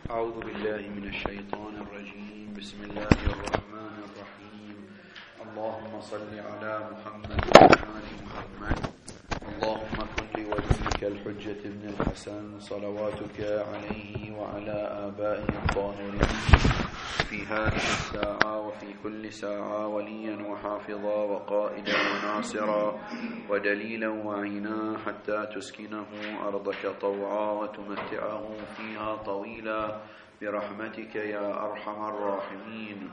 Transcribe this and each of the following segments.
أعوذ بالله من الشيطان الرجيم. بسم الله الرحمن الرحيم. اللهم صل على محمد وآل محمد. اللهم كن لوليك الحجة ابن الحسن صلواتك عليه وعلى آبائه الطاهرين في هذه الساعة وفي كل ساعة وليا وحافظا وقائدا وناصرا ودليلا وعينا حتى تسكنه أرضك طوعا وتمتعه فيها طويلا برحمتك يا أرحم الراحمين.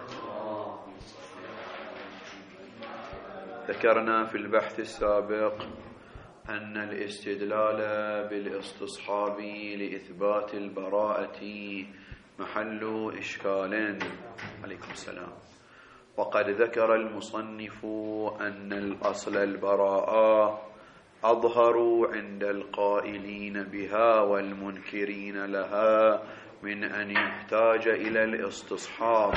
ذكرنا في البحث السابق أن الاستدلال بالاستصحاب لإثبات البراءة محل إشكال. عليكم السلام. وقد ذكر المصنف أن الأصل البراءة أظهر عند القائلين بها والمنكرين لها من أن يحتاج إلى الاستصحاب.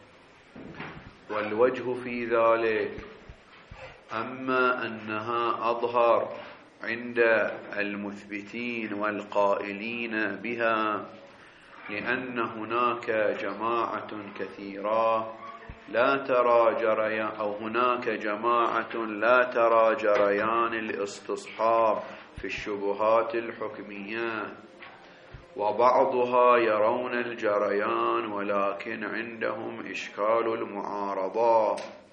والوجه في ذلك أما أنها أظهر عند المثبتين والقائلين بها لأن هناك جماعة كثيرة لا ترى جريان أو هناك جماعة لا ترى جريان الاستصحاب في الشبهات الحكمية، وبعضها يرون الجريان ولكن عندهم إشكال المعارضة،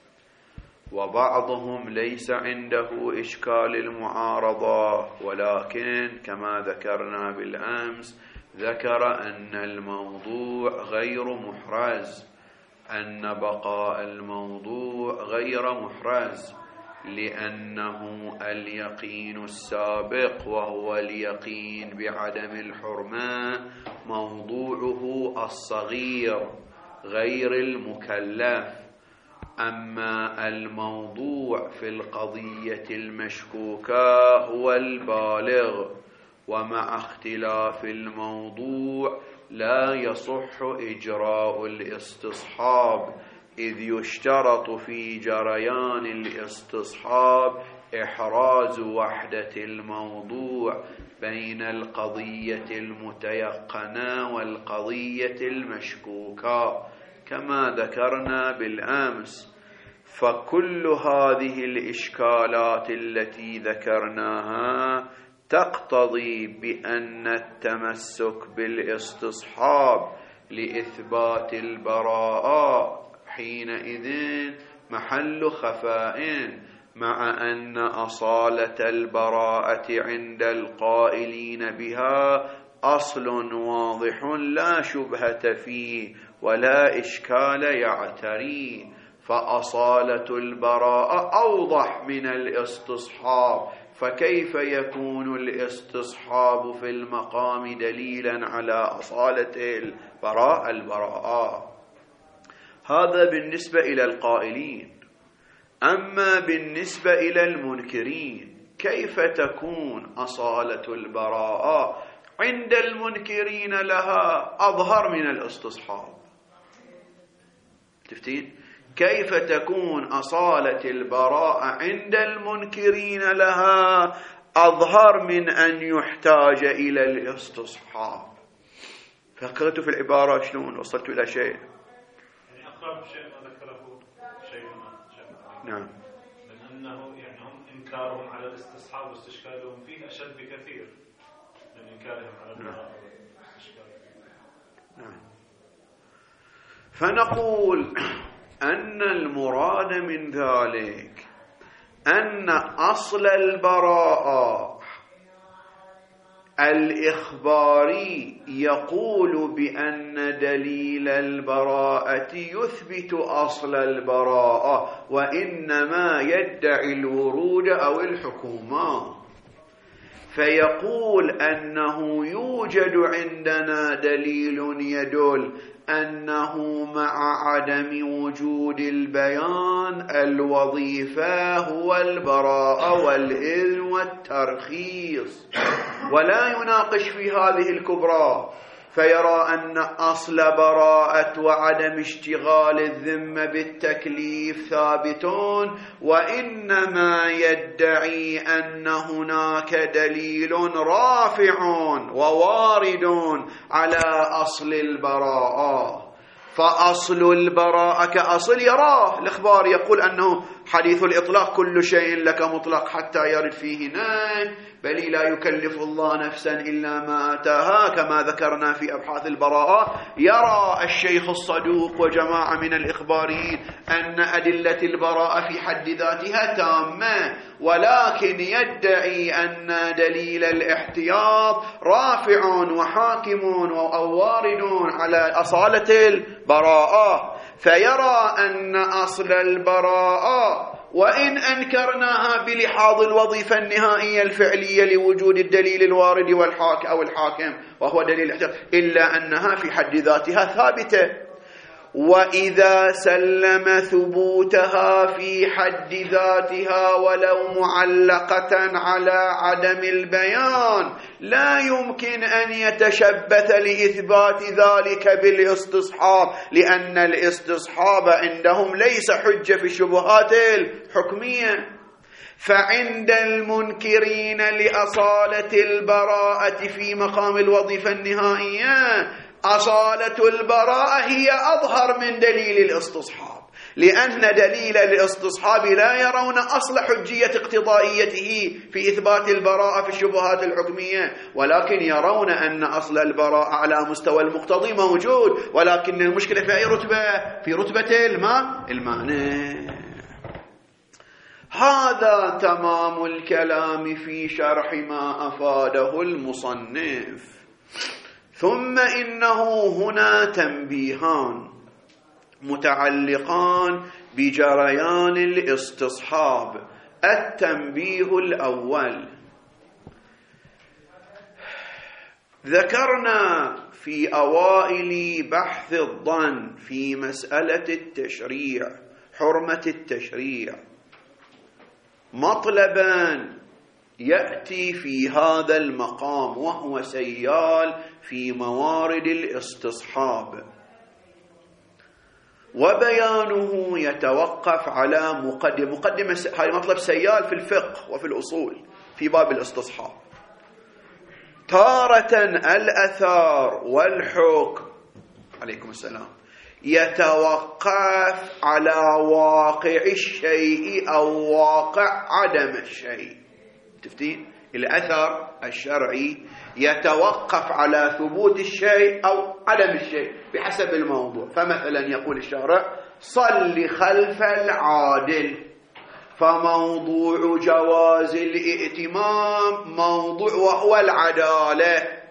وبعضهم ليس عنده إشكال المعارضة ولكن كما ذكرنا بالأمس ذكر أن الموضوع غير محرز، أن بقاء الموضوع غير محرز لأنه اليقين السابق وهو اليقين بعدم الحرمة موضوعه الصغير غير المكلف. أما الموضوع في القضية المشكوكة هو البالغ، ومع اختلاف الموضوع لا يصح إجراء الاستصحاب، إذ يشترط في جريان الاستصحاب إحراز وحدة الموضوع بين القضية المتيقنة والقضية المشكوكة كما ذكرنا بالأمس. فكل هذه الإشكالات التي ذكرناها تقتضي بأن التمسك بالاستصحاب لإثبات البراءة حينئذ محل خفاء، مع أن أصالة البراءة عند القائلين بها أصل واضح لا شبهة فيه ولا إشكال يعتريه، فأصالة البراءة أوضح من الاستصحاب، فكيف يكون الاستصحاب في المقام دليلا على أصالة البراءة؟ هذا بالنسبة إلى القائلين. أما بالنسبة إلى المنكرين كيف تكون أصالة البراءة عند المنكرين لها أظهر من الاستصحاب؟ تفتين كيف تكون أصالة البراءة عند المنكرين لها أظهر من أن يحتاج إلى الاستصحاب؟ فكرت في العبارة شلون وصلت إلى شيء؟ يعني أقرب شيء ما ذكره شيخنا. نعم. لأنه يعني هم إنكارهم على الاستصحاب واستشكالهم فيه أشد بكثير من إنكارهم على البراءة واستشكالهم. نعم. فنقول أن المراد من ذلك أن أصل البراءة الإخباري يقول بأن دليل البراءة يثبت أصل البراءة، وإنما يدعي الورود أو الحكومة، فيقول أنه يوجد عندنا دليل يدل أنه مع عدم وجود البيان الوظيفة هو البراءة والإذن والترخيص، ولا يناقش في هذه الكبرى. فيرى أن أصل براءة وعدم اشتغال الذمة بالتكليف ثابتون، وإنما يدعي أن هناك دليل رافع ووارد على أصل البراءة. فأصل البراءة كأصل يراه الإخبار، يقول أنه حديث الإطلاق كل شيء لك مطلق حتى يرد فيه نهي، بل لا يكلف الله نفسا إلا ما آتاها، كما ذكرنا في أبحاث البراءة. يرى الشيخ الصدوق وجماعة من الإخباريين أن أدلة البراءة في حد ذاتها تامة، ولكن يدعي أن دليل الاحتياط رافع وحاكم أو وارد على أصالة البراءة. فيرى أن أصل البراءة وإن أنكرناها بلحاظ الوظيفة النهائية الفعلية لوجود الدليل الوارد أو الحاكم وهو دليل الاحتياط، إلا أنها في حد ذاتها ثابتة. وإذا سلم ثبوتها في حد ذاتها ولو معلقة على عدم البيان، لا يمكن أن يتشبث لإثبات ذلك بالاستصحاب، لأن الاستصحاب عندهم ليس حجة في الشبهات الحكمية. فعند المنكرين لأصالة البراءة في مقام الوظيفة النهائية، أصالة البراءة هي أظهر من دليل الاستصحاب، لأن دليل الاستصحاب لا يرون أصل حجية اقتضائيته في إثبات البراءة في الشبهات الحكمية، ولكن يرون أن أصل البراءة على مستوى المقتضي موجود، ولكن المشكلة في أي رتبة؟ في رتبة المعنى. هذا تمام الكلام في شرح ما أفاده المصنف. ثم إنه هنا تنبيهان متعلقان بجريان الاستصحاب. التنبيه الأول: ذكرنا في أوائل بحث الظن في مسألة التشريع، حرمة التشريع، مطلبا يأتي في هذا المقام وهو سيال في موارد الاستصحاب، وبيانه يتوقف على مقدمة. هذا مطلب سيال في الفقه وفي الأصول في باب الاستصحاب. تارة الأثار والحكم عليكم السلام يتوقف على واقع الشيء أو واقع عدم الشيء. تفتين الأثر الشرعي يتوقف على ثبوت الشيء أو عدم الشيء بحسب الموضوع. فمثلا يقول الشارع: صل خلف العادل، فموضوع جواز الائتمام موضوع وهو العدالة.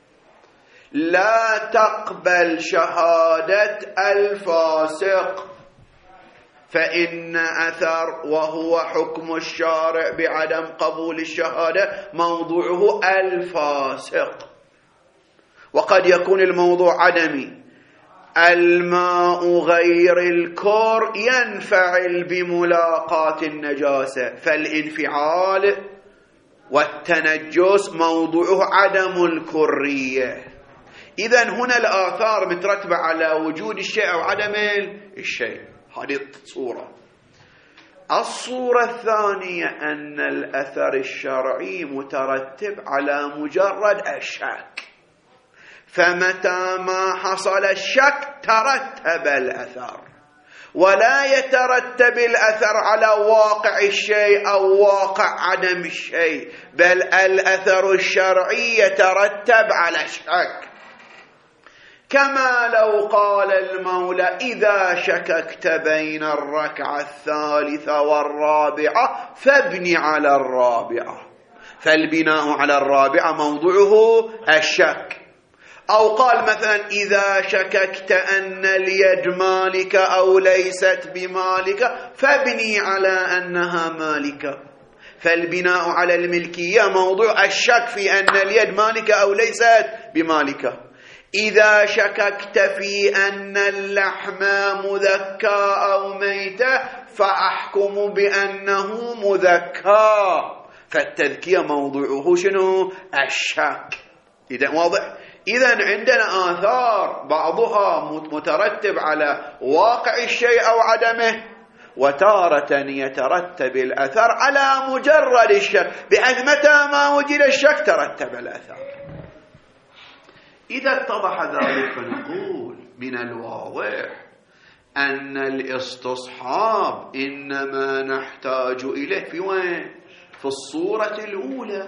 لا تقبل شهادة الفاسق، فإن أثر وهو حكم الشارع بعدم قبول الشهادة موضوعه الفاسق. وقد يكون الموضوع عدمي. الماء غير الكر ينفعل بملاقاة النجاسة، فالانفعال والتنجس موضوعه عدم الكرية. إذن هنا الآثار مترتبة على وجود الشيء أو عدم الشيء. هذه صورة. الصورة الثانية أن الأثر الشرعي مترتب على مجرد الشك، فمتى ما حصل الشك ترتب الأثر، ولا يترتب الأثر على واقع الشيء أو واقع عدم الشيء، بل الأثر الشرعي يترتب على الشك. كما لو قال المولى: إذا شككت بين الركعة الثالثة والرابعة فابني على الرابعة، فالبناء على الرابعة موضوعه الشك. أو قال مثلا: إذا شككت أن اليد مالكة أو ليست بمالكة فابني على أنها مالكة، فالبناء على الملكية موضوع الشك في أن اليد مالكة أو ليست بمالكة. إذا شككت في أن اللحم مذكى أو ميتة فأحكم بأنه مذكى، فالتذكية موضوعه شنو؟ الشك. إذا واضح. إذن عندنا آثار بعضها مترتب على واقع الشيء أو عدمه، وتارة يترتب الأثر على مجرد الشك، بحيث متى ما وجد الشك ترتب الأثر. إذا اتضح ذلك فنقول من الواضح أن الاستصحاب إنما نحتاج إليه في وين؟ في الصورة الأولى،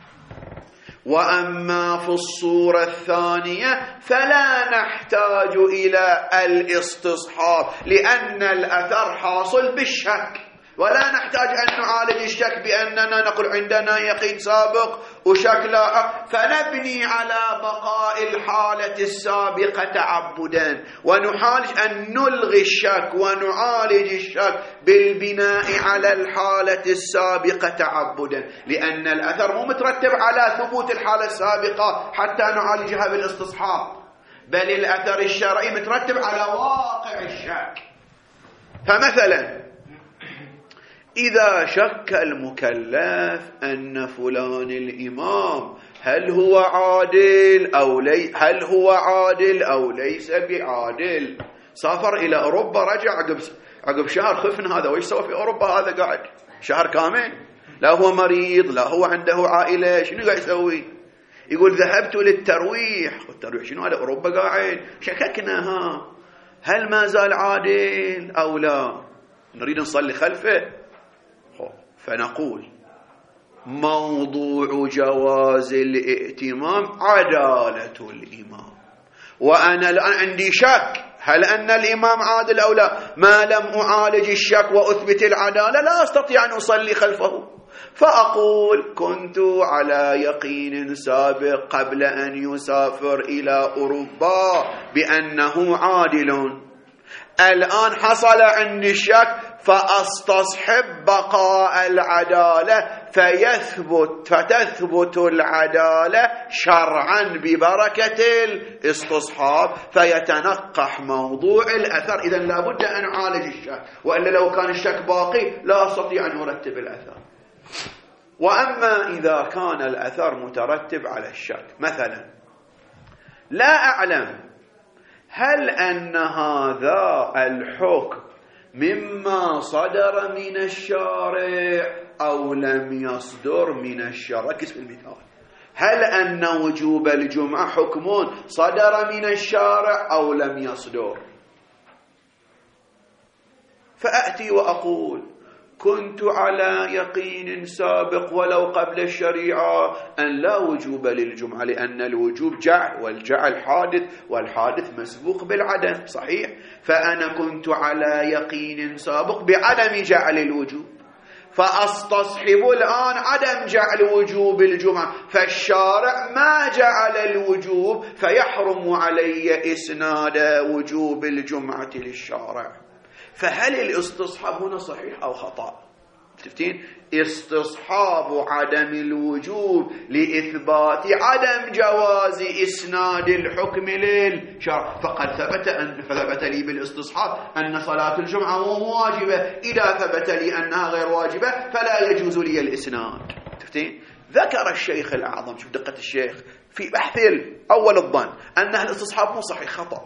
وأما في الصورة الثانية فلا نحتاج إلى الاستصحاب، لأن الأثر حاصل بالشك، ولا نحتاج أن نعالج الشك بأننا نقول عندنا يقين سابق وشك لاحق، فنبني على بقاء الحالة السابقة تعبدا، ونحاول أن نلغي الشك ونعالج الشك بالبناء على الحالة السابقة تعبدا، لأن الأثر مو مترتب على ثبوت الحالة السابقة حتى نعالجها بالاستصحاب، بل الأثر الشرعي مترتب على واقع الشك. فمثلا إذا شك المكلف أن فلان الإمام هل هو عادل أو ليس بعادل، سافر إلى أوروبا، رجع عقب شهر، خفن هذا وإيش سوى في أوروبا؟ هذا قاعد شهر كامل، لا هو مريض لا هو عنده عائلة، شنو قاعد يسوي؟ يقول ذهبت للترويح. الترويح شنو؟ هذا أوروبا قاعد. شككنا هل ما زال عادل أو لا؟ نريد نصلي خلفه. فنقول موضوع جواز الائتمام عدالة الإمام، وأنا الآن عندي شك هل أن الإمام عادل أو لا، ما لم أعالج الشك وأثبت العدالة لا أستطيع أن أصلي خلفه، فأقول كنت على يقين سابق قبل أن يسافر إلى أوروبا بأنه عادل، الآن حصل عندي الشك فأستصحب بقاء العدالة فتثبت العدالة شرعا ببركة الاستصحاب، فيتنقح موضوع الأثر. إذن لابد أن أعالج الشك، وإلا لو كان الشك باقي لا أستطيع أن أرتب الأثر. وأما إذا كان الأثر مترتب على الشك، مثلا لا أعلم هل أن هذا الحكم مما صدر من الشارع أو لم يصدر من الشارع. ركز في المثال، هل أن وجوب الجمعة حكم صدر من الشارع أو لم يصدر؟ فأتي وأقول كنت على يقين سابق ولو قبل الشريعة أن لا وجوب للجمعة، لأن الوجوب جعل، والجعل حادث، والحادث مسبوق بالعدم، صحيح؟ فأنا كنت على يقين سابق بعدم جعل الوجوب، فأستصحب الآن عدم جعل وجوب الجمعة، فالشارع ما جعل الوجوب، فيحرم علي إسناد وجوب الجمعة للشارع. فهل الاستصحاب هنا صحيح أو خطأ؟ تفتين استصحاب عدم الوجوب لإثبات عدم جواز إسناد الحكم للشرع، فقد ثبت لي بالاستصحاب أن صلاة الجمعة واجبة، إذا ثبت لي أنها غير واجبة فلا يجوز لي الإسناد. تفتين ذكر الشيخ الأعظم، شوف دقة الشيخ في بحث أول الظن أن الاستصحاب مو صحيح، خطأ.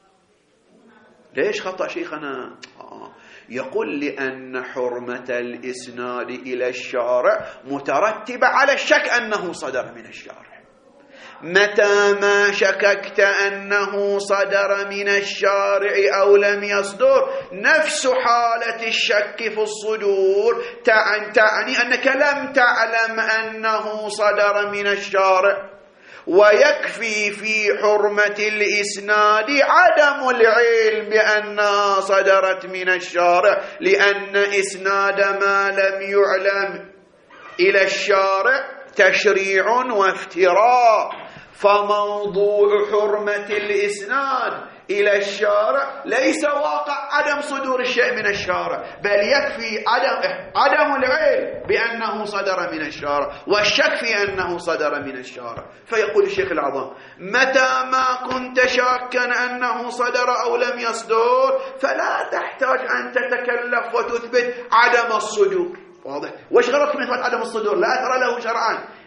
ليش خطأ شيخنا؟ يقول لأن حرمة الإسناد إلى الشارع مترتبة على الشك أنه صدر من الشارع. متى ما شككت أنه صدر من الشارع أو لم يصدر، نفس حالة الشك في الصدور تعني أنك لم تعلم أنه صدر من الشارع. ويكفي في حرمة الإسناد عدم العلم بأنها صدرت من الشارع، لأن إسناد ما لم يعلم إلى الشارع تشريع وافتراء. فموضوع حرمة الإسناد إلى الشارع ليس واقع عدم صدور الشيء من الشارع، بل يكفي عدم العلم بأنه صدر من الشارع والشك في أنه صدر من الشارع. فيقول الشيخ العظام متى ما كنت شاكا أنه صدر أو لم يصدر فلا تحتاج أن تتكلف وتثبت عدم الصدور. واضح؟ وش غلط من إثبات عدم الصدور؟ لا أثر له شرعا.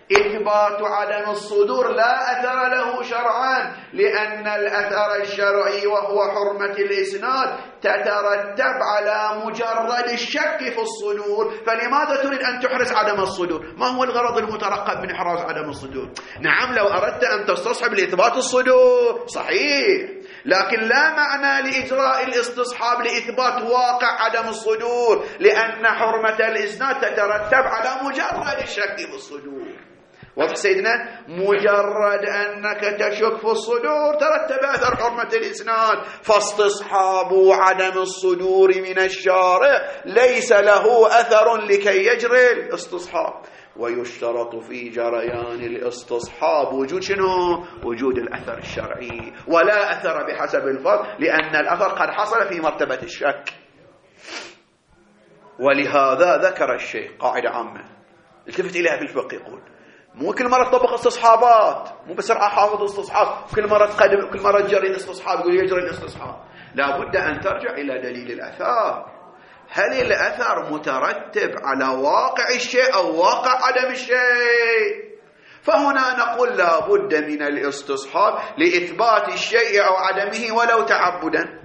إثبات عدم الصدور لا أثر له شرعا، لأن الأثر الشرعي وهو حرمة الإسناد تترتب على مجرد الشك في الصدور. فلماذا تريد أن تحرز عدم الصدور؟ ما هو الغرض المترقب من إحراز عدم الصدور؟ نعم، لو أردت أن تستصحب لإثبات الصدور صحيح، لكن لا معنى لإجراء الاستصحاب لإثبات واقع عدم الصدور، لأن حرمة الإسناد تترتب على مجرد الشك في الصدور. واضح سيدنا؟ مجرد أنك تشك في الصدور ترتب أثر حرمة الإسناد، فاستصحاب عدم الصدور من الشارع ليس له أثر لكي يجري الاستصحاب. ويشترط في جريان الاستصحاب وجود شنو؟ وجود الأثر الشرعي، ولا أثر بحسب الفرض، لأن الأثر قد حصل في مرتبة الشك. ولهذا ذكر الشيخ قاعدة عامة التفت إليها في الفقه، يقول مو كل مرة تطبق استصحابات، مو بس حافظ استصحاب كل مرة تقدم كل مرة تجري الاستصحاب يقول يجري الاستصحاب. لا بد أن ترجع إلى دليل الأثر. هل الأثر مترتب على واقع الشيء أو واقع عدم الشيء؟ فهنا نقول لا بد من الاستصحاب لإثبات الشيء أو عدمه ولو تعبدا.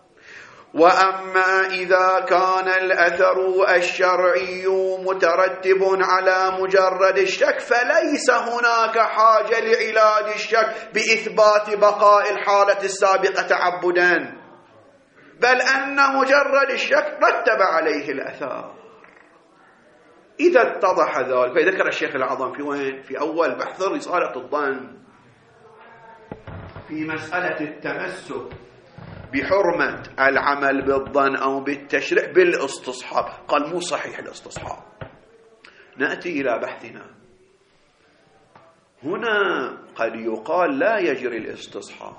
وأما إذا كان الأثر الشرعي مترتب على مجرد الشك فليس هناك حاجة لعلاج الشك بإثبات بقاء الحالة السابقة تعبدا، بل أن مجرد الشك رتب عليه الأثر. إذا اتضح ذلك، فذكر الشيخ الأعظم في وين؟ في أول بحث رسالة الظن في مسألة التمسك بحرمة العمل بالظن أو بالتشريع بالاستصحاب، قال مو صحيح الاستصحاب. نأتي إلى بحثنا هنا. قد يقال لا يجري الاستصحاب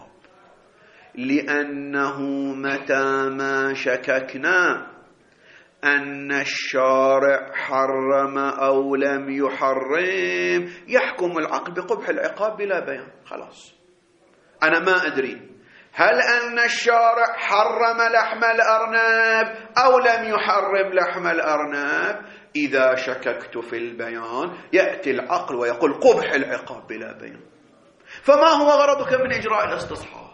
لأنه متى ما شككنا أن الشارع حرم أو لم يحرم يحكم العقل بقبح العقاب بلا بيان. خلاص أنا ما أدري هل أن الشارع حرم لحم الأرنب أو لم يحرم لحم الأرنب. إذا شككت في البيان يأتي العقل ويقول قبح العقاب بلا بيان. فما هو غرضك من إجراء الاستصحاب؟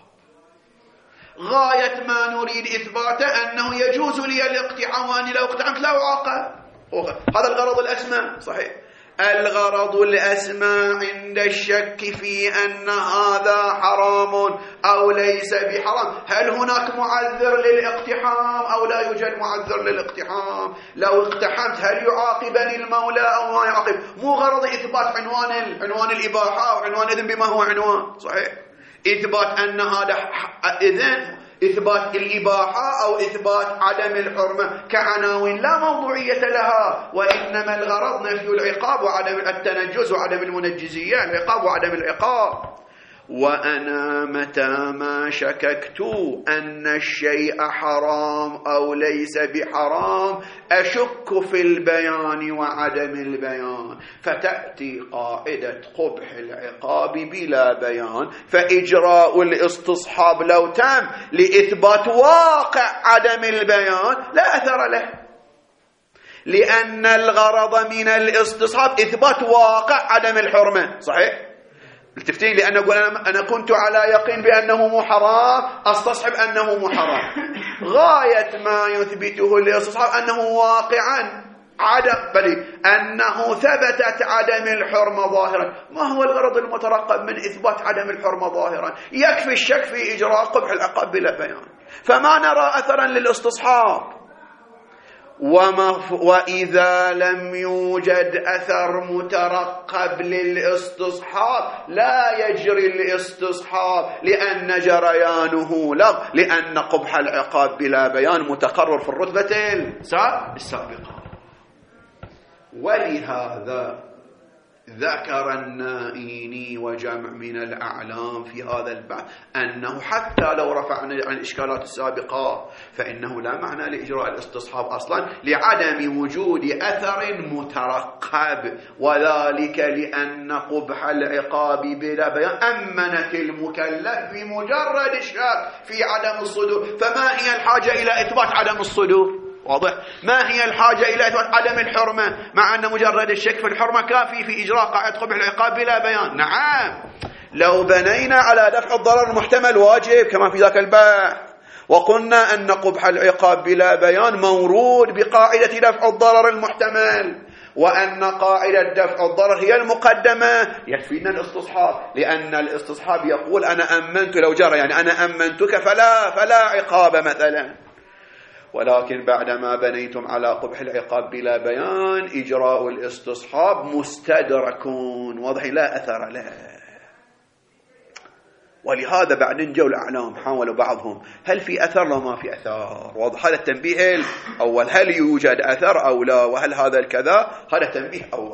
غاية ما نريد إثباته أنه يجوز لي الاقتحام، وأني لو اقتحمت لا أعاقب. هذا الغرض الأسمى. صحيح، الغرض الأسمى عند الشك في أن هذا حرام أو ليس بحرام. هل هناك معذر للاقتحام أو لا يوجد معذر للاقتحام؟ لو اقتحمت هل يعاقبني المولى أو ما يعاقب؟ مو غرض إثبات عنوان الإباحة أو عنوان إذن بما هو عنوان. صحيح، إثبات أن هذا إذن إثبات الإباحة أو إثبات عدم الحرمة كعناوين لا موضوعية لها، وإنما الغرض نفي العقاب وعدم التنجس وعدم المنجزية، العقاب وعدم العقاب. وأنا متى ما شككت أن الشيء حرام أو ليس بحرام أشك في البيان وعدم البيان، فتأتي قاعدة قبح العقاب بلا بيان، فإجراء الاستصحاب لو تم لإثبات واقع عدم البيان لا أثر له، لأن الغرض من الاستصحاب إثبات واقع عدم الحرمة. صحيح، التفتين، لأن أقول أنا كنت على يقين بأنه مو حرام أستصحب أنه مو حرام. غاية ما يثبته الاستصحاب أنه واقعا عدم، بل أنه ثبتت عدم الحرمة ظاهرا. ما هو الغرض المترقب من إثبات عدم الحرمة ظاهرا؟ يكفي الشك في إجراء قبح العقاب بلا بيان، فما نرى أثرا للاستصحاب. وإذا لم يوجد أثر مترقب للاستصحاب لا يجري الاستصحاب، لأن جريانه لغو، لأن قبح العقاب بلا بيان متقرر في الرتبة السابقة. ولهذا ذكر النائيني وجمع من الأعلام في هذا البحث أنه حتى لو رفعنا عن الإشكالات السابقة فإنه لا معنى لإجراء الاستصحاب أصلا لعدم وجود أثر مترقب، وذلك لأن قبح العقاب بلا بيان أمنت المكلف بمجرد الشك في عدم الصدور. فما هي الحاجة إلى إثبات عدم الصدور؟ واضح؟ ما هي الحاجة إلى إثبات عدم الحرمة مع أن مجرد الشك في الحرمة كافي في إجراء قاعدة قبح العقاب بلا بيان؟ نعم، لو بنينا على دفع الضرر المحتمل واجب كما في ذاك البحث، وقلنا أن قبح العقاب بلا بيان مورود بقاعدة دفع الضرر المحتمل، وأن قاعدة دفع الضرر هي المقدمة، يكفينا الاستصحاب، لأن الاستصحاب يقول أنا أمنت لو جرى، يعني أنا أمنتك فلا عقاب مثلا. ولكن بعدما بنيتم على قبح العقاب بلا بيان إجراء الاستصحاب مستدرك واضح لا أثر له. ولهذا بعدين جو الأعلام حاولوا بعضهم هل في أثر لو ما في أثر، واضح؟ هذا التنبيه الأول، هل يوجد أثر أو لا، وهل هذا الكذا، هذا تنبيه أول.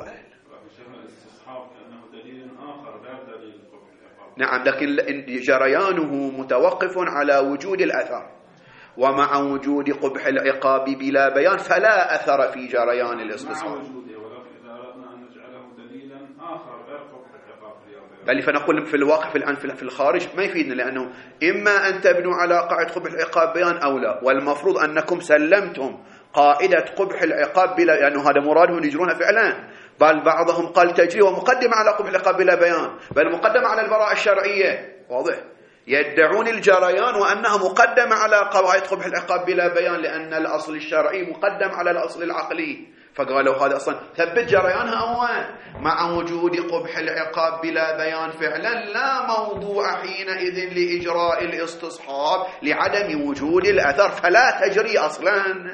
نعم، لكن جريانه متوقف على وجود الأثر، ومع وجود قبح العقاب بلا بيان فلا أثر في جريان الاستصحاب. بل فنقول في الواقع الآن في الخارج ما يفيدنا، لأنه إما أن تبنوا على قاعدة قبح العقاب بيان أو لا، والمفروض أنكم سلمتم قاعدة قبح العقاب بلا، لأنه هذا مرادهم يجرونها فعلا، بل بعضهم قال تجري ومقدم على قبح العقاب بلا بيان، بل مقدم على البراءة الشرعية، واضح؟ يدعون الجريان وأنها مقدمة على قواعد قبح العقاب بلا بيان، لأن الأصل الشرعي مقدم على الأصل العقلي، فقالوا هذا أصلا ثبت جريانها أول. مع وجود قبح العقاب بلا بيان فعلا لا موضوع حينئذ لإجراء الاستصحاب لعدم وجود الأثر، فلا تجري أصلا.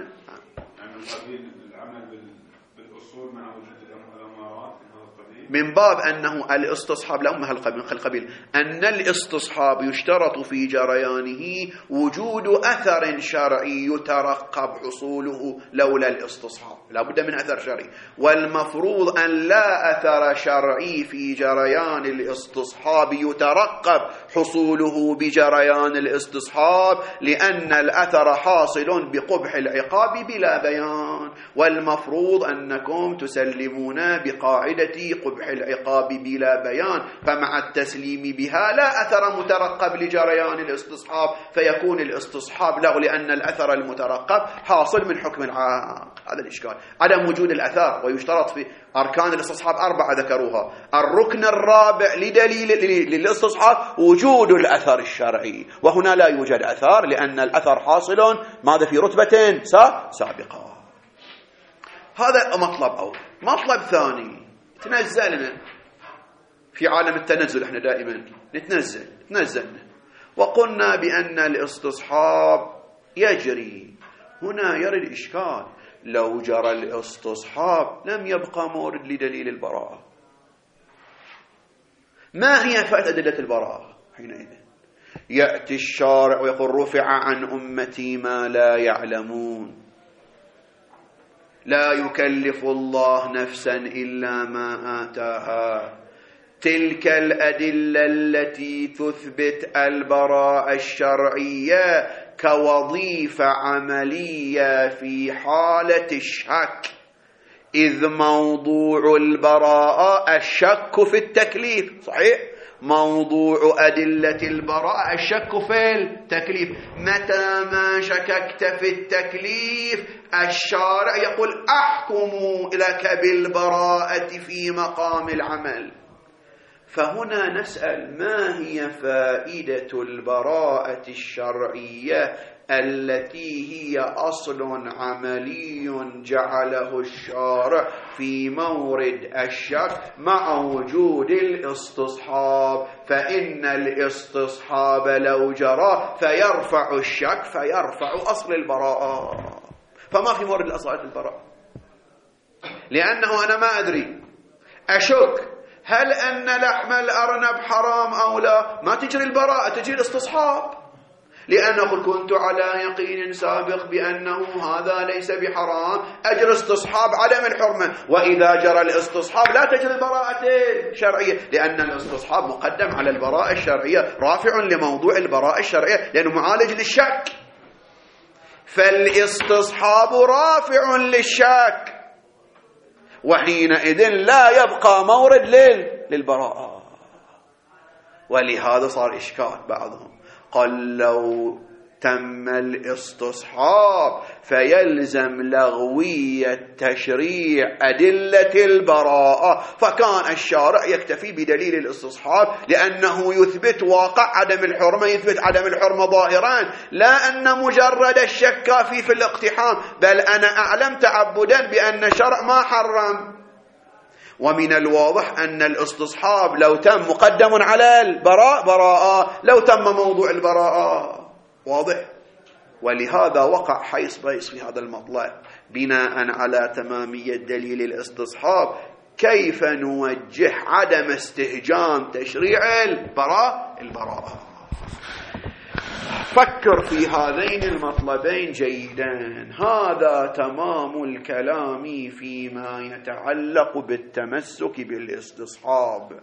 من باب أنه الاستصحاب لا من القبيل أن الاستصحاب يشترط في جريانه وجود أثر شرعي يترقب حصوله لولا الاستصحاب، لا بد من أثر شرعي، والمفروض أن لا أثر شرعي في جريان الاستصحاب يترقب حصوله بجريان الاستصحاب، لأن الأثر حاصل بقبح العقاب بلا بيان، والمفروض أنكم تسلمون بقاعدة قبح العقاب بلا بيان، فمع التسليم بها لا أثر مترقب لجريان الاستصحاب، فيكون الاستصحاب له، لأن الأثر المترقب حاصل من حكم العام. هذا الإشكال، عدم وجود الأثر. ويشترط في أركان الاستصحاب 4 ذكروها، الركن الرابع لدليل للاستصحاب وجود الأثر الشرعي، وهنا لا يوجد أثر، لأن الأثر حاصل ماذا في رتبة سابقة. هذا مطلب أول. مطلب ثاني، تنزلنا في عالم التنزل، احنا دائما تنزلنا وقلنا بأن الاستصحاب يجري. هنا يرد إشكال، لو جرى الاستصحاب لم يبقى مورد لدليل البراءة. ما هي فائدة أدلة البراءة حينئذ؟ يأتي الشارع ويقول رفع عن أمتي ما لا يعلمون، لا يكلف الله نفسا إلا ما آتاها. تلك الأدلة التي تثبت البراءة الشرعية كوظيفة عملية في حالة الشك، إذ موضوع البراءة الشك في التكليف، صحيح؟ موضوع أدلة البراءة الشك في التكليف. متى ما شككت في التكليف الشارع يقول أحكم لك بالبراءة في مقام العمل. فهنا نسأل ما هي فائدة البراءة الشرعية التي هي أصل عملي جعله الشارع في مورد الشك مع وجود الاستصحاب؟ فإن الاستصحاب لو جرى فيرفع الشك، فيرفع أصل البراءة، فما في مورد الأصل البراءة، لأنه أنا ما أدري أشك هل أن لحم الأرنب حرام أو لا، ما تجري البراءة، تجري الاستصحاب، لأن أقول كنت على يقين سابق بأنه هذا ليس بحرام، أجري استصحاب عدم الحرمة. وإذا جرى الاستصحاب لا تجري البراءة الشرعية، لأن الاستصحاب مقدم على البراءة الشرعية، رافع لموضوع البراءة الشرعية لأنه معالج للشك، فالاستصحاب رافع للشك، وحينئذ لا يبقى مورد للبراءة. ولهذا صار إشكال، بعضهم قال لو تم الاستصحاب فيلزم لغوية تشريع أدلة البراءة، فكان الشارع يكتفي بدليل الاستصحاب لأنه يثبت واقع عدم الحرمة، يثبت عدم الحرمة ظاهرا، لا أن مجرد الشك كافي في الاقتحام، بل أنا أعلم تعبدا بأن الشرع ما حرم. ومن الواضح أن الاستصحاب لو تم مقدم على براءة، لو تم موضوع البراءة، واضح. ولهذا وقع حيص بيص في هذا المطلب بناء على تمامية دليل الاستصحاب. كيف نوجه عدم استهجان تشريع البراءة؟ فكر في هذين المطلبين جيدا. هذا تمام الكلام فيما يتعلق بالتمسك بالاستصحاب.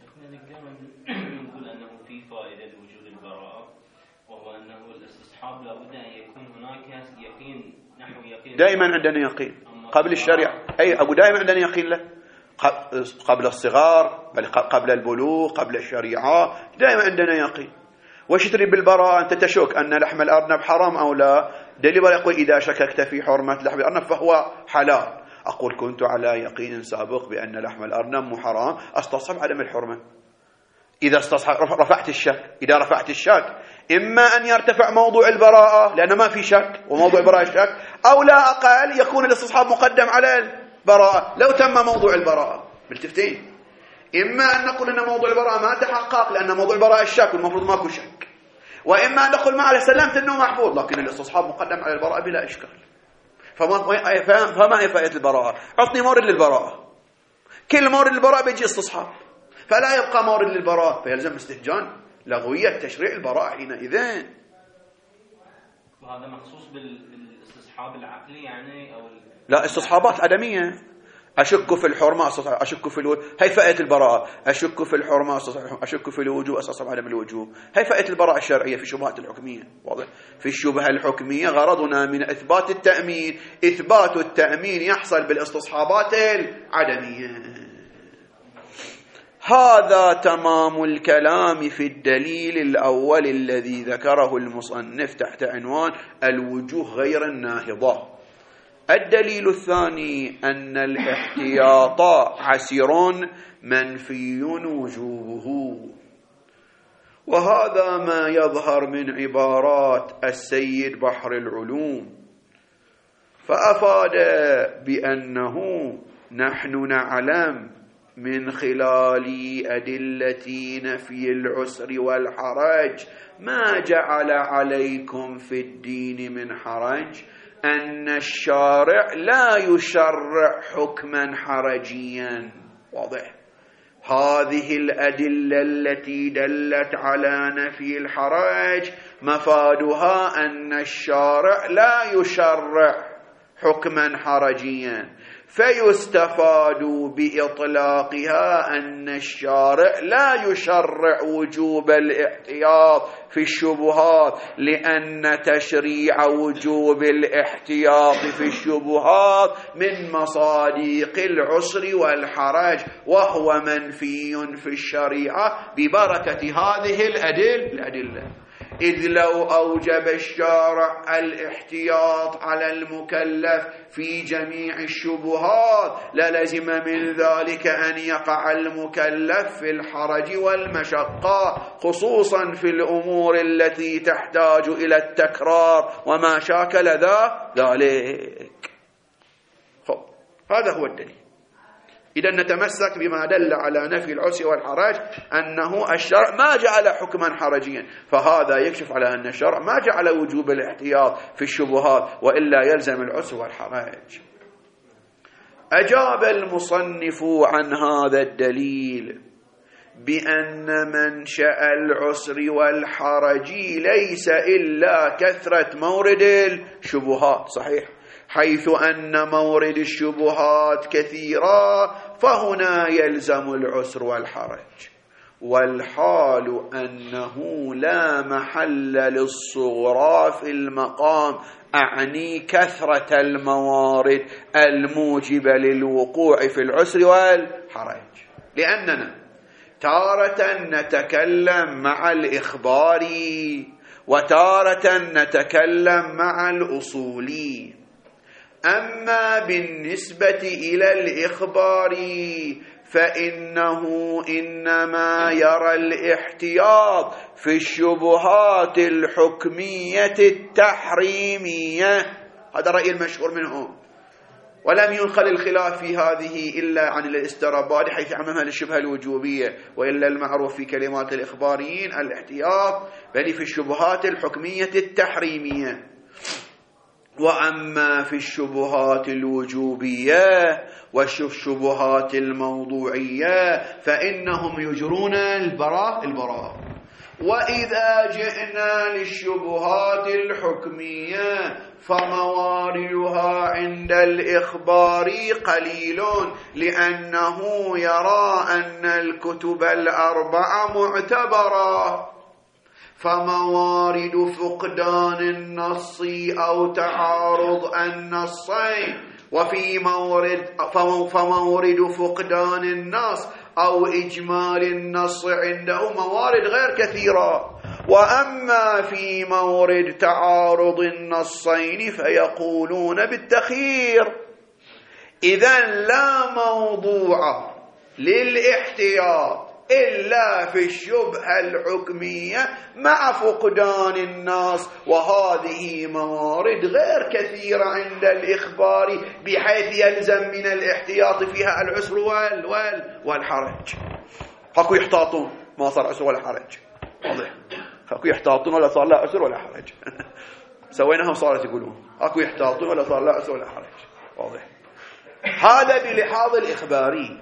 نقول أنه في فائدة لوجود البراءة، وهو أنه الاستصحاب لابد أن يكون هناك يقين، نحو يقين. دائما عندنا يقين قبل الشريعة، أي أبو دائما عندنا يقين له قبل الصغار، بل قبل البلوغ، قبل الشريعة، دائما عندنا يقين. وش تريد بالبراءة؟ أنت تشك أن لحم الأرنب حرام أو لا، دليل يقول إذا شككت في حرمة لحم الأرنب فهو حلال. أقول كنت على يقين سابق بأن لحم الأرنب مو حرام، استصحب عدم الحرمة. إذا استصحب رفعت الشك، إذا رفعت الشك إما أن يرتفع موضوع البراءة لأن ما في شك وموضوع البراءة الشك، أو لا أقل يكون الاستصحاب مقدم على البراءة لو تم موضوع البراءة. بالتفتين إما أن نقول أن موضوع البراءة ما تحقق لأن موضوع البراءة الشك والمفروض ماكو شك، وإما أن نقول ما على سلامت أنه محفوظ لكن الاستصحاب مقدم على البراءة بلا إشكال. فما هي فائدة البراءة؟ أعطني مورد للبراءة، كل مورد للبراءة بيجي استصحاب، فلا يبقى مورد للبراءة، فيلزم استهجان لغوية تشريع البراءة حينئذ. وهذا مخصوص بالاستصحاب العقلي يعني، أو لا، استصحابات عدمية. أشك في الحرمة، أشك في الوجوب، هي فائدة البراءة. أشك في الحرمة، أشك في الوجوب، أستصحب عدم الوجوب. هي فائدة البراءة الشرعية في الشبهات الحكمية. واضح؟ في الشبهة الحكمية غرضنا من إثبات التأمين، إثبات التأمين يحصل بالاستصحابات العدمية. هذا تمام الكلام في الدليل الأول الذي ذكره المصنف تحت عنوان الوجوه غير الناهضة. الدليل الثاني أن الاحتياط عسر منفي وجوبه، وهذا ما يظهر من عبارات السيد بحر العلوم، فأفاد بأنه نحن نعلم من خلال أدلة نفي العسر والحرج ما جعل عليكم في الدين من حرج، أن الشارع لا يشرع حكما حرجيا. واضح؟ هذه الأدلة التي دلت على نفي الحرج مفادها أن الشارع لا يشرع حكما حرجيا، فيستفاد بإطلاقها أن الشارع لا يشرع وجوب الاحتياط في الشبهات، لأن تشريع وجوب الاحتياط في الشبهات من مصادق العسر والحرج، وهو منفي في الشريعة ببركة هذه الأدلة. إذ لو أوجب الشارع الاحتياط على المكلف في جميع الشبهات للزم من ذلك أن يقع المكلف في الحرج والمشقة، خصوصا في الأمور التي تحتاج إلى التكرار وما شاكل ذلك. هذا هو الدليل. إذا نتمسك بما دل على نفي العسر والحرج أنه الشرع ما جعل حكما حرجيا، فهذا يكشف على أن الشرع ما جعل وجوب الاحتياط في الشبهات، وإلا يلزم العسر والحرج. أجاب المصنف عن هذا الدليل بأن منشأ العسر والحرج ليس إلا كثرة مورد الشبهات. صحيح، حيث أن مورد الشبهات كثيرة فهنا يلزم العسر والحرج، والحال أنه لا محل للصغرى في المقام، أعني كثرة الموارد الموجبة للوقوع في العسر والحرج، لأننا تارة نتكلم مع الإخبار وتارة نتكلم مع الأصولي. أما بالنسبة إلى الإخبار فإنه إنما يرى الاحتياط في الشبهات الحكمية التحريمية، هذا رأي المشهور منهم، ولم ينخل الخلاف في هذه إلا عن الاسترابادي حيث عممها للشبهة الوجوبية، وإلا المعروف في كلمات الإخباريين الاحتياط بل في الشبهات الحكمية التحريمية. وأما في الشبهات الوجوبية والشبهات الموضوعية فإنهم يجرون البراء. وإذا جئنا للشبهات الحكمية فمواردها عند الإخبار قليل، لأنه يرى أن الكتب الأربعة معتبرة، فموارد فقدان النص أو تعارض النصين فمورد فقدان النص أو إجمال النص عنده موارد غير كثيرة. وأما في مورد تعارض النصين فيقولون بالتخيير. إذن لا موضوع للاحتياط إلا في الشبهة الحكمية مع فقدان النص، وهذه موارد غير كثيرة عند الإخبار بحيث يلزم من الاحتياط فيها العسر والحرج. اكو يحتاطون ما صار عسر ولا حرج، واضح؟ اكو يحتاطون ولا صار لا عسر ولا حرج سويناهم صارت يقولون اكو يحتاطون ولا صار لا عسر ولا حرج، واضح؟ هذا بلحاظ الإخباري.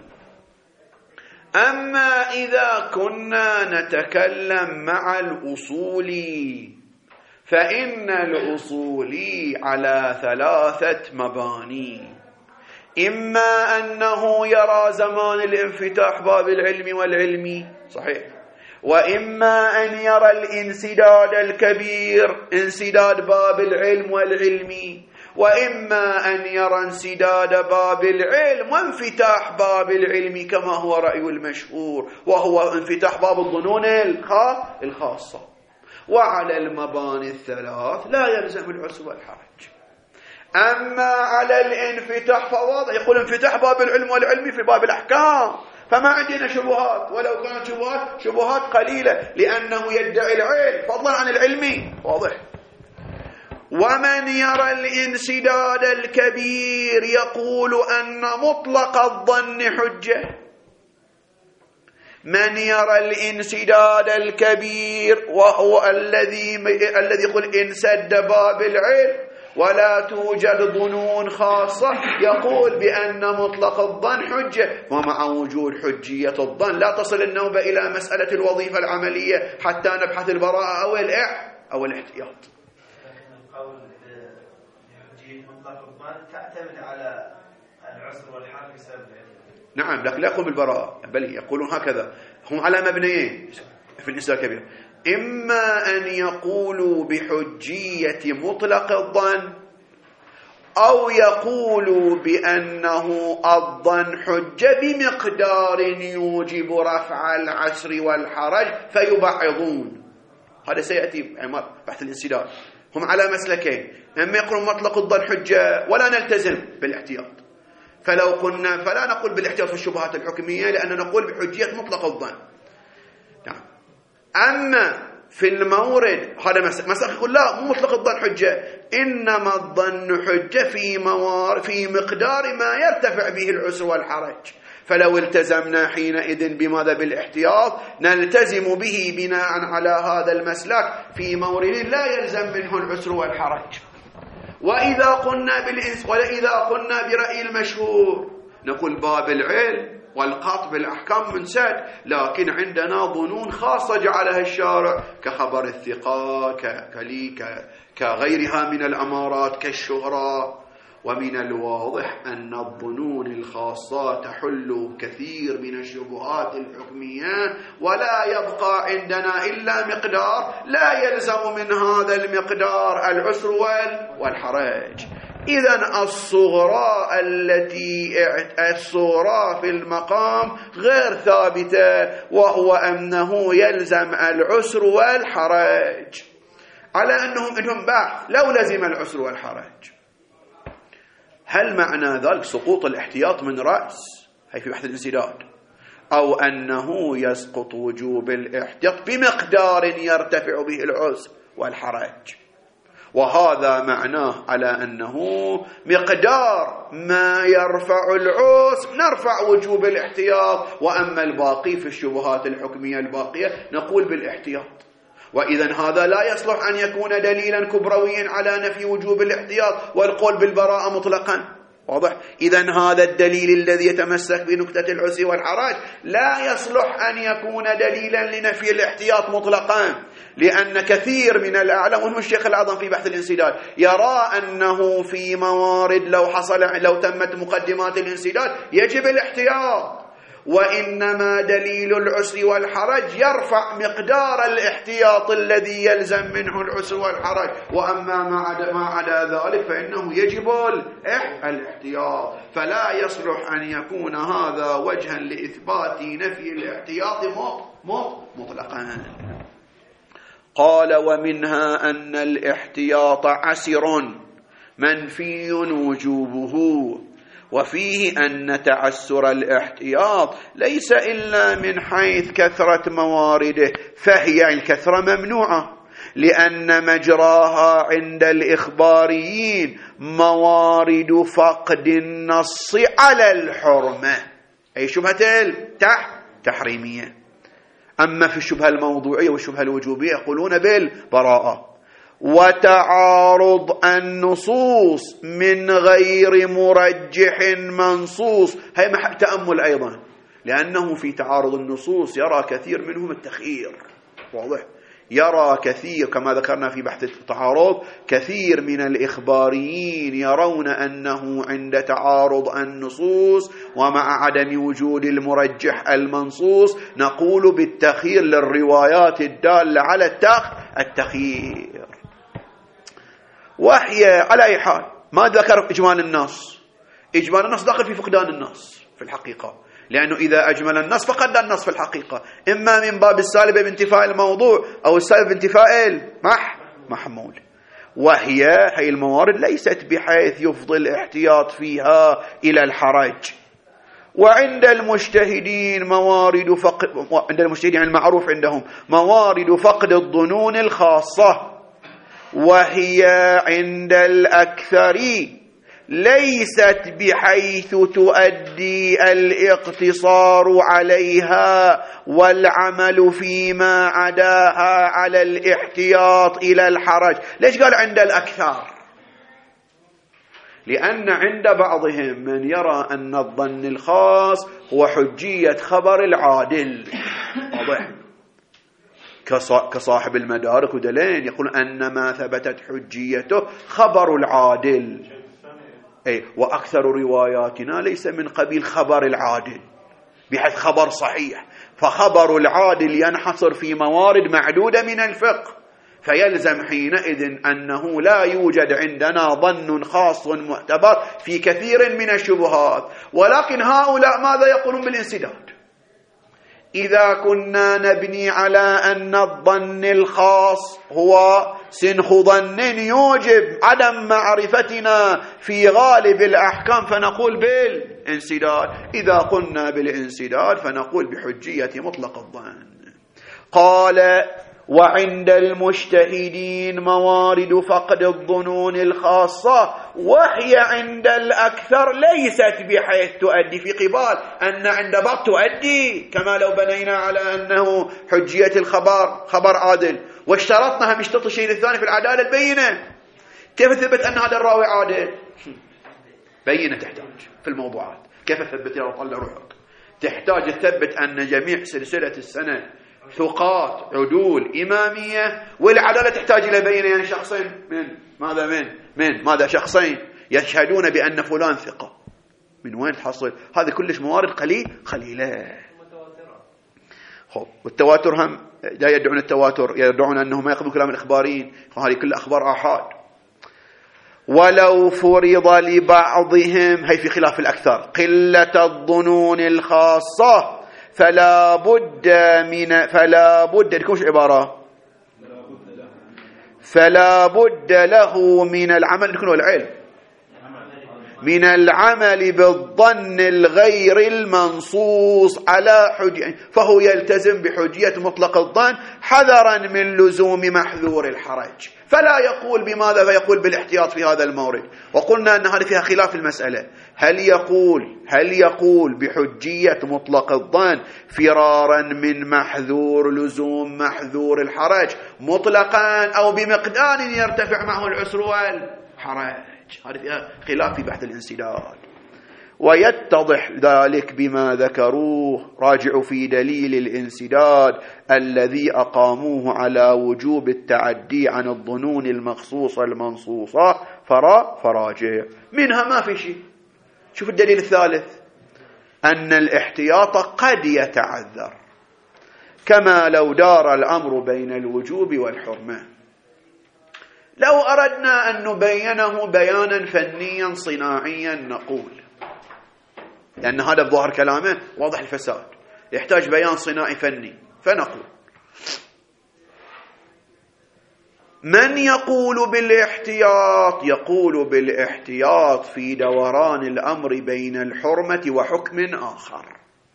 أما إذا كنا نتكلم مع الأصولي فإن الأصولي على 3 مباني: إما أنه يرى زمان الانفتاح باب العلم والعلمي، صحيح، وإما أن يرى الانسداد الكبير انسداد باب العلم والعلمي، وإما أن يرى انسداد باب العلم وانفتاح باب العلم كما هو رأي المشهور، وهو انفتاح باب الظنون الخاصة. وعلى المباني الثلاث لا يلزم العسر والحرج. أما على الانفتاح فواضح، يقول انفتاح باب العلم والعلم في باب الأحكام، فما عندنا شبهات، ولو كانت شبهات قليلة، لأنه يدعي العلم فضلا عن العلم، واضح. ومن يرى الانسداد الكبير يقول أن مطلق الظن حجة. من يرى الانسداد الكبير وهو الذي يقول انسد باب العلم ولا توجد ظنون خاصة، يقول بأن مطلق الظن حجة. ومع وجود حجية الظن لا تصل النوبة إلى مسألة الوظيفة العملية حتى نبحث البراءة أو الاحتياط. القول بحجية مطلق الظن تعتمد على العسر والحرج بسبب العلم. نعم، لكن لا يقول بالبراءة، بل يقولون هكذا. هم على مبنيين في الإنسان الكبير: إما أن يقولوا بحجية مطلق الظن، أو يقولوا بأنه الظن حجة بمقدار يوجب رفع العسر والحرج فيبعضون. هذا سيأتي بحث الانسداد. هم على مسلكين: إما يقولون مطلق الظن حجة ولا نلتزم بالاحتياط، فلا نقول بالاحتياط في الشبهات الحكمية، لأن نقول بحجية مطلق الظن. نعم. أما في المورد هذا مسلك يقول لا، مو مطلق الظن حجة، إنما الظن حجة في مقدار ما يرتفع به العسر والحرج. فلو التزمنا حينئذ بماذا؟ بالاحتياط، نلتزم به بناء على هذا المسلك في مورد لا يلزم منه العسر والحرج. وإذا قلنا برأي المشهور نقول باب العلم والقطع بالأحكام منسد، لكن عندنا ظنون خاصة جعلها الشارع كخبر الثقة كغيرها من الأمارات كالشهرة. ومن الواضح أن الظنون الخاصة تحل كثير من الشبهات الحكمية، ولا يبقى عندنا إلا مقدار لا يلزم من هذا المقدار العسر والحرج. إذن الصغرى في المقام غير ثابتة، وهو أنه يلزم العسر والحرج. على أنهم إنهم باع لو لزم العسر والحرج. هل معنى ذلك سقوط الاحتياط من رأس؟ هي في بحث الانسداد. أو أنه يسقط وجوب الاحتياط بمقدار يرتفع به العسر والحرج، وهذا معناه على أنه مقدار ما يرفع العسر نرفع وجوب الاحتياط، وأما الباقي في الشبهات الحكمية الباقية نقول بالاحتياط. وإذن هذا لا يصلح أن يكون دليلا كبرويا على نفي وجوب الاحتياط والقول بالبراءة مطلقا. واضح؟ إذن هذا الدليل الذي يتمسك بنكتة العسر والحرج لا يصلح أن يكون دليلا لنفي الاحتياط مطلقا، لأن كثير من الأعلام وهم الشيخ الأعظم في بحث الانسداد يرى أنه في موارد لو تمت مقدمات الانسداد يجب الاحتياط، وإنما دليل العسر والحرج يرفع مقدار الاحتياط الذي يلزم منه العسر والحرج، وأما ما عدا ذلك فإنه يجب الاحتياط. فلا يصلح أن يكون هذا وجها لإثبات نفي الاحتياط مطلقا. قال: ومنها أن الاحتياط عسر منفي وجوبه، وفيه أن تعسر الاحتياط ليس إلا من حيث كثرة موارده، فهي الكثرة ممنوعة، لأن مجراها عند الإخباريين موارد فقد النص على الحرمة، أي شبهة التحريمية. أما في الشبهة الموضوعية والشبهة الوجوبية يقولون بالبراءة. وتعارض النصوص من غير مرجح منصوص، هي محل تأمل أيضا، لأنه في تعارض النصوص يرى كثير منهم التخيير. واضح؟ يرى كثير كما ذكرنا في بحث التعارض، كثير من الإخباريين يرون أنه عند تعارض النصوص ومع عدم وجود المرجح المنصوص نقول بالتخيير للروايات الدالة على التخيير. وهي على أي حال ما ذكر إجمال النص. إجمال النص داخل في فقدان النص في الحقيقة، لأنه إذا أجمل النص فقد النص في الحقيقة، إما من باب السالب بانتفاء الموضوع أو السالب بانتفاء المحمول. وهي الموارد ليست بحيث يفضي الاحتياط فيها إلى الحرج. وعند المجتهدين عند المجتهدين المعروف عندهم موارد فقد الظنون الخاصة، وهي عند الأكثر ليست بحيث تؤدي الاقتصار عليها والعمل فيما عداها على الاحتياط إلى الحرج. ليش قال عند الأكثر؟ لأن عند بعضهم من يرى أن الظن الخاص هو حجية خبر العادل. واضح؟ كصاحب المدارك ودلين يقول أن ما ثبتت حجيته خبر العادل، وأكثر رواياتنا ليس من قبيل خبر العادل بحيث خبر صحيح، فخبر العادل ينحصر في موارد معدودة من الفقه، فيلزم حينئذ أنه لا يوجد عندنا ظن خاص معتبر في كثير من الشبهات. ولكن هؤلاء ماذا يقولون بالانسداد؟ إذا كنا نبني على أن الظن الخاص هو سنخ ظن يوجب عدم معرفتنا في غالب الأحكام فنقول بالانسداد، إذا قلنا بالانسداد فنقول بحجية مطلق الظن. قال: وعند المجتهدين موارد فقد الظنون الخاصة، وهي عند الأكثر ليست بحيث تؤدي، في قبال أن عند بعض تؤدي، كما لو بنينا على أنه حجية الخبر خبر عادل واشترطنا هم اشترط الشيء الثاني في العدالة البينة. كيف تثبت أن هذا الراوي عادل؟ بينة تحتاج في الموضوعات. كيف تثبت يا طلع روحك؟ تحتاج تثبت أن جميع سلسلة السنة ثقات عدول إمامية، والعدالة تحتاج إلى بينة، يعني شخصين ماذا شخصين يشهدون بأن فلان ثقة. من وين تحصل؟ هذه كلش موارد قليلة. والتواتر هم لا يدعون التواتر، يدعون أنه ما يقبل كلام الإخباريين، هذه كل أخبار آحاد. ولو فرض لبعضهم، هي في خلاف الأكثر، قلة الظنون الخاصة فلا بد تكونش عبارة فلا بد له من العمل العلم من العمل بالظن الغير المنصوص على حجية، فهو يلتزم بحجية مطلق الظن حذرا من لزوم محذور الحرج، فلا يقول بماذا، فيقول بالاحتياط في هذا المورد. وقلنا أن هذه فيها خلاف المسألة، هل يقول بحجية مطلق الظن فرارا من محذور لزوم محذور الحرج مطلقا، أو بمقدار يرتفع معه العسر والحرج. هذا فيها خلاف في بحث الانسداد، ويتضح ذلك بما ذكروه. راجعوا في دليل الانسداد الذي أقاموه على وجوب التعدي عن الظنون المخصوصة المنصوصة فراجع منها ما في شيء. شوف الدليل الثالث، أن الاحتياط قد يتعذر كما لو دار الأمر بين الوجوب والحرمة. لو أردنا أن نبينه بيانا فنيا صناعيا نقول، لأن هذا بظاهر كلامه واضح الفساد، يحتاج بيان صناعي فني، فنقول من يقول بالاحتياط؟ يقول بالاحتياط في دوران الأمر بين الحرمة وحكم آخر.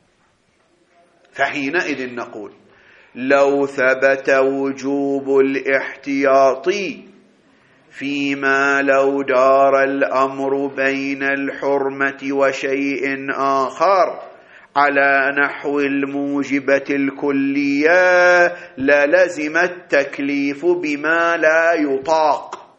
فحينئذ نقول لو ثبت وجوب الاحتياط فيما لو دار الأمر بين الحرمة وشيء آخر على نحو الموجبة الكلية للزم التكليف بما لا يطاق،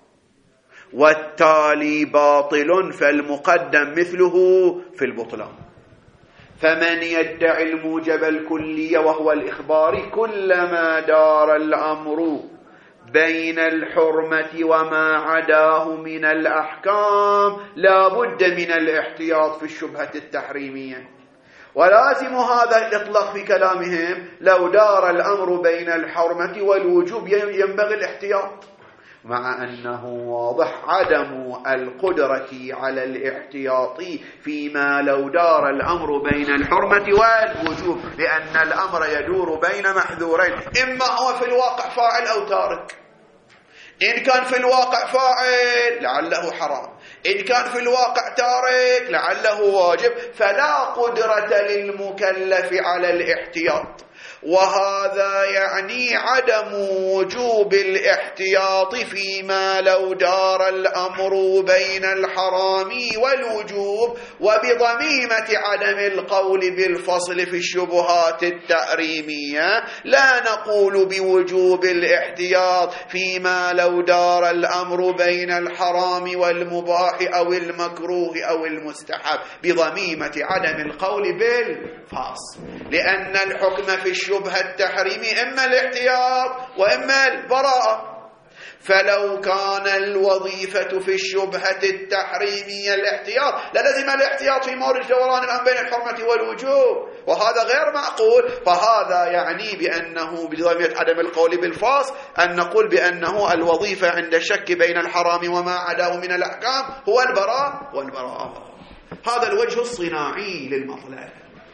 والتالي باطل، فالمقدم مثله في البطلان. فمن يدعي الموجب الكلية وهو الإخبار كلما دار الأمر بين الحرمة وما عداه من الأحكام لا بد من الاحتياط في الشبهة التحريمية. ولازم هذا الإطلاق في كلامهم لو دار الأمر بين الحرمة والوجوب ينبغي الاحتياط، مع أنه واضح عدم القدرة على الاحتياط فيما لو دار الأمر بين الحرمة والوجوب، لأن الأمر يدور بين محذورين، إما هو في الواقع فاعل أو تارك. إن كان في الواقع فاعل لعله حرام، إن كان في الواقع تارك لعله واجب، فلا قدرة للمكلف على الاحتياط. وهذا يعني عدم وجوب الاحتياط فيما لو دار الأمر بين الحرام والوجوب، وبضميمة عدم القول بالفصل في الشبهات التحريمية لا نقول بوجوب الاحتياط فيما لو دار الأمر بين الحرام والمباح أو المكروه أو المستحب، بضميمة عدم القول بالفصل، لأن الحكم في الشبهة التحريمي إما الاحتياط وإما البراءة. فلو كان الوظيفة في الشبهة التحريمية الاحتياط للزم الاحتياط في مورد دوران الأمر بين الحرمة والوجوب، وهذا غير معقول. فهذا يعني بأنه بضميمة عدم القول بالفاصل أن نقول بأنه الوظيفة عند الشك بين الحرام وما عداه من الأحكام هو البراء والبراءة. هذا الوجه الصناعي للمطلب.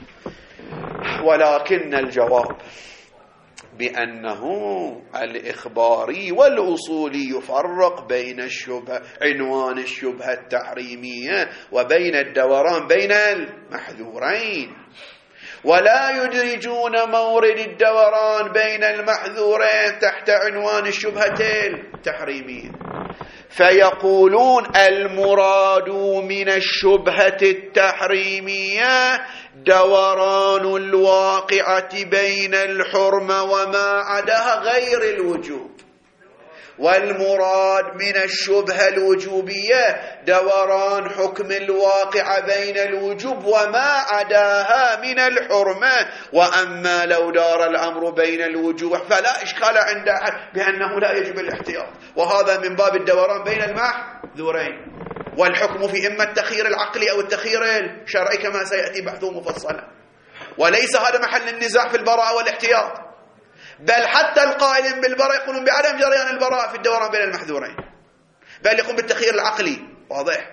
ولكن الجواب بأنه الإخباري والأصولي يفرق بين الشبهة، عنوان الشبهة التحريمية، وبين الدوران بين المحذورين، ولا يدرجون مورد الدوران بين المحذورين تحت عنوان الشبهة التحريمية، فيقولون المراد من الشبهة التحريمية دوران الواقعة بين الحرمة وما عداها غير الوجوب، والمراد من الشبهة الوجوبية دوران حكم الواقع بين الوجوب وما عداها من الحرمة. وأما لو دار الأمر بين الوجوب فلا إشكال عند أحد بأنه لا يجب الاحتياط، وهذا من باب الدوران بين المحذورين، والحكم في إما التخيير العقلي أو التخيير الشرعي كما سيأتي بحثه مفصلا. وليس هذا محل النزاع في البراءة والاحتياط، بل حتى القائلين بالبراءة يقولون بعدم جريان البراءة في الدوران بين المحذورين، بل يقوم بالتخيير العقلي. واضح؟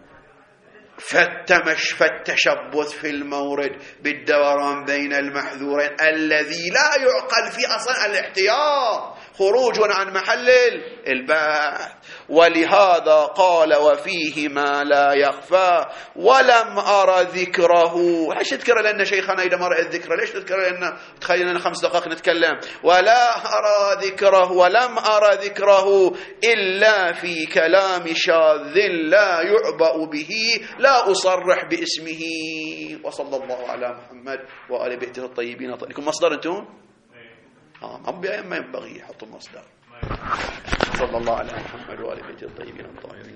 فالتشبث في المورد بالدوران بين المحذورين الذي لا يعقل فيه أصلا الاحتياط، خروج عن محل البحث. ولهذا قال وفيه ما لا يخفى ولم أرى ذكره. ليش تذكره؟ لأن شيخنا إذا ما رأى الذكر. ليش تذكره؟ لأن تخيلنا 5 دقائق نتكلم. ولا أرى ذكره ولم أرى ذكره إلا في كلام شاذ لا يعبأ به لا أصرح باسمه. وصلى الله على محمد وآل بيته الطيبين. لكم مصدر أنتم؟ ما ينبغي يحطوا مصدر. صلى الله على محمد وآل بيته الطيبين الطاهرين.